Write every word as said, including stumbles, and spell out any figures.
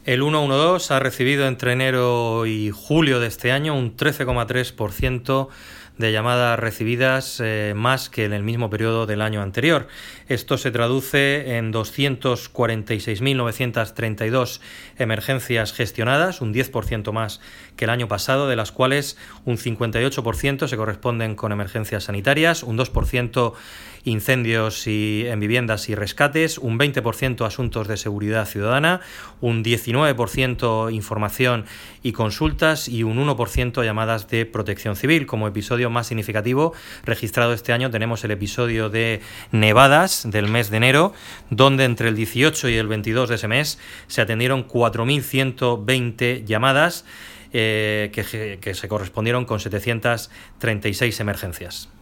El ciento doce ha recibido entre enero y julio de este año un trece coma tres por ciento de llamadas recibidas eh, más que en el mismo periodo del año anterior. Esto se traduce en doscientas cuarenta y seis mil novecientas treinta y dos emergencias gestionadas, un diez por ciento más que el año pasado, de las cuales un cincuenta y ocho por ciento se corresponden con emergencias sanitarias, un dos por ciento incendios y, en viviendas y rescates, un veinte por ciento asuntos de seguridad ciudadana, un diecinueve por ciento información y consultas y un uno por ciento llamadas de protección civil. Como episodio más significativo registrado este año tenemos el episodio de nevadas del mes de enero, donde entre el dieciocho y el veintidós de ese mes se atendieron cuatro mil ciento veinte llamadas eh, que, que se correspondieron con setecientas treinta y seis emergencias.